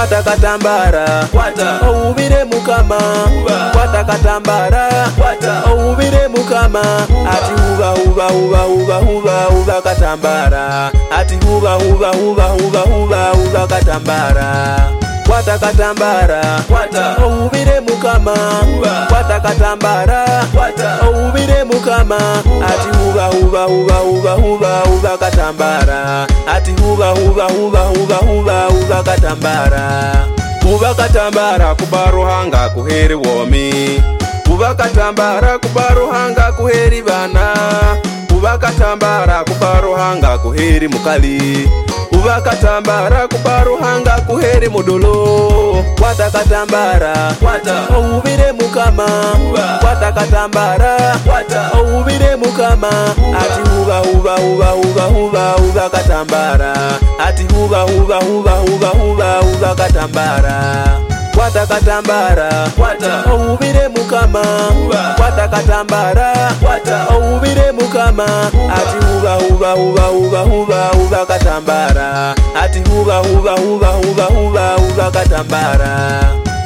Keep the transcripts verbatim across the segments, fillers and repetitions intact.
kwata katambara kwata oubire mukama Uba. kwata katambara kwata oubire mukama ati huba huba huba huba huba huba katambara ati huba huba huba huba huba huba katambara kwata katambara kwata oubire mukama Uba. kwata katambara kwata oubire mukama ati huba huba huba huba huba huba katambara ati huba huba huba huba huba huba katambara huba katambara kubaruhanga kuheri womi huba katambara kubaruhanga kuheri bana huba katambara kubaruhanga kuheri mukali huba katambara kubaruhanga kuheri mudolo kwata katambara kwata oubire mukama Uba. kwata katambara kwata oubire mukama ati huba huba huba huba huba huba katambara ati huba huba huba huba huba huba katambara kwata katambara kwata oubire mukama Uba. kwata katambara kwata oubire mukama ati huba huba huba huba huba huba katambara ati huba huba huba huba huba huba katambara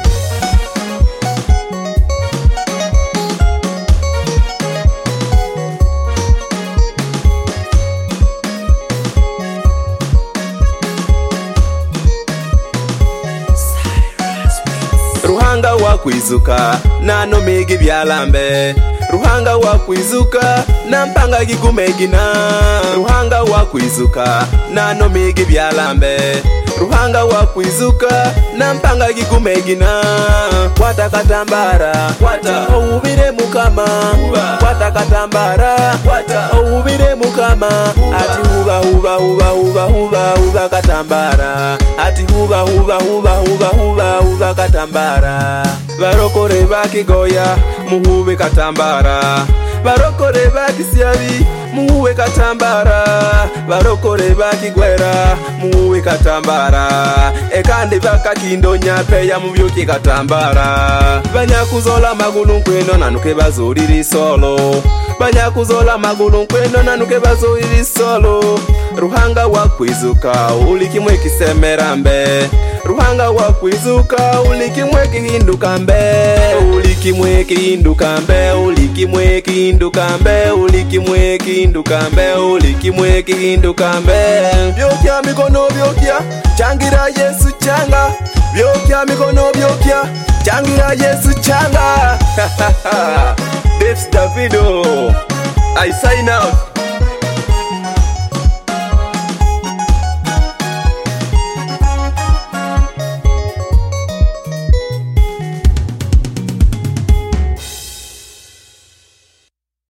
Ruhanga wakwizuka nano migi byalambe Ruhanga wakwizuka na mpanga gigumegina Ruhanga wakwizuka nano migi byalambe Ruhanga wakwizuka na mpanga gigumegina kwata katambara kwata oubire mukama Uba. kwata katambara kwata oubire mukama ati huba huba huba huba huba huba katambara ati huba huba huba huba huba huba katambara barokore bakigoya muhube katambara barokore bakisyabi muwe katambara barokore bakigwera muwe katambara ekandi bakakindonya peya mubyuki katambara banyakuzola magulu nkweno nanuke bazuliri solo banyakuzola magulu nkweno nanuke bazuliri solo Ruhanga wakwizuka ulikimwe kisemera mbe Ruhanga wakwizuka ulikimwe kihinduka mbe ulikimwe kihinduka mbe ulikimwe kihinduka mbe ulikimwe kihinduka mbe ulikimwe kihinduka mbe byokya mikono byokya changira Yesu changa byokya mikono byokya changira Yesu changa Devs Davido I sign out.